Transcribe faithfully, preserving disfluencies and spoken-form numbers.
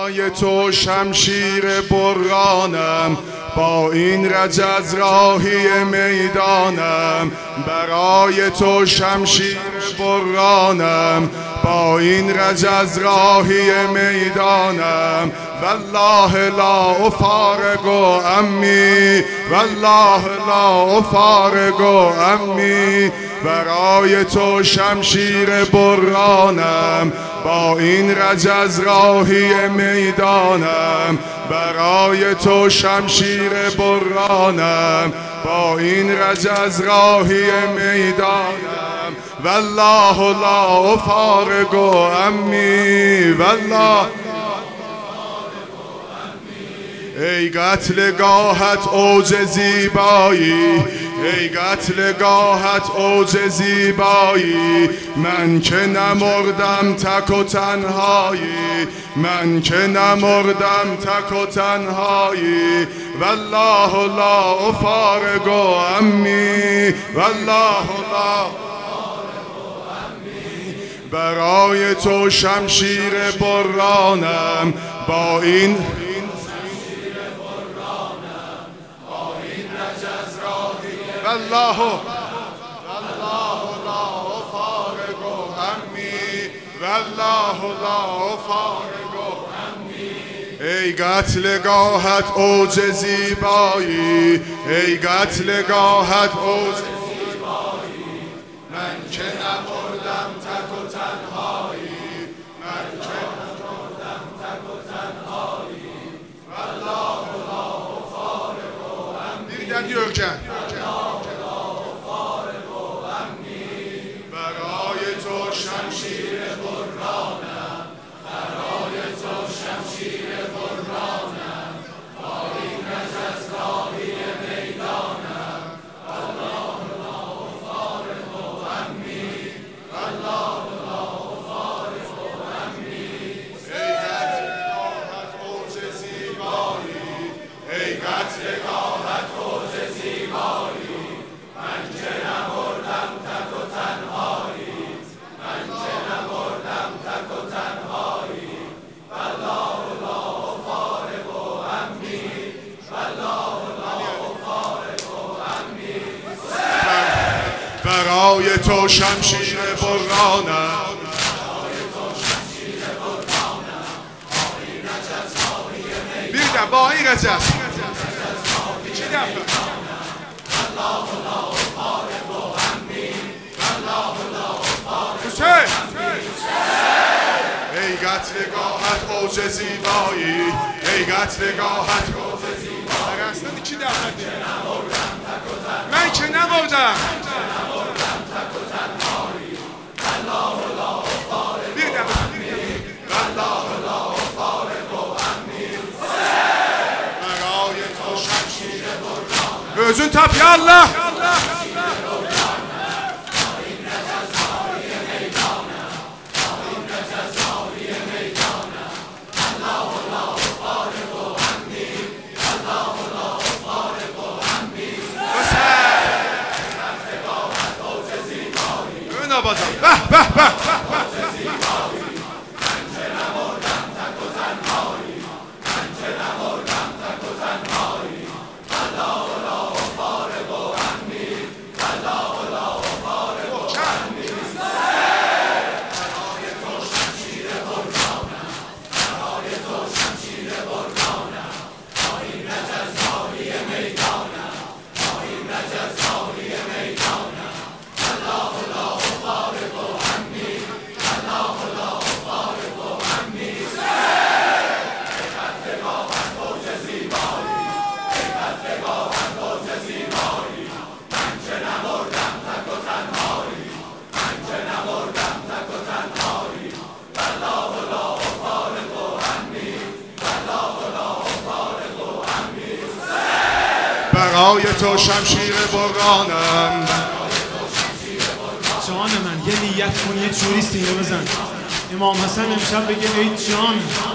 برای تو شمشیر برانم، با این رجز راهی میدانم. برای تو شمشیر برانم، با این رجز راهی میدانم. والله لا افارق عمی، والله لا افارق عمی. برای تو شمشیر برانم، با این رجز راهی میدانم. برای تو شمشیر برانم، با این رجز راهی میدانم. والله لا افارق عمی، والله. ای قتلگاهت اوج زیبایی، ای قتلگاهت اوج زیبایی. من که نمردم تک و تنهایی، من که نمردم تک و تنهایی. والله لا افارق عمی، والله لا. برای تو شمشیر برانم، با این والله والله لا افارق عمی، والله لا افارق عمی. ای قتلگاهت اوج زیبایی، ای قتلگاهت اوج زیبایی. من که نمردم تک و تنهایی، من که نمردم تک و تنهایی. والله لا افارق عمی. دیدن یورکن شمشیر برانم، برای تو شمشیر برانم. با این رجز راهی میدانم. والله لا افارق عمی، والله لا افارق عمی. ای قتلگاهت اوج زیبایی، ای قتلگاهت اوج زیبایی. من که نمردم تک و تنهایی، برای تو شمشیر برانم. بیردم با این رجز چی دفعه؟ ای قتلگاهت اوج زیبایی، ای قتلگاهت اوج زیبایی. اصلا چی دفعه؟ من که نمردم özün tap ya Allah. Bah bah bah. برای تو شمشیر برانم. جان من یه نیت کن، یه جوری سینه بزن. امام حسن امشب بگه ای جان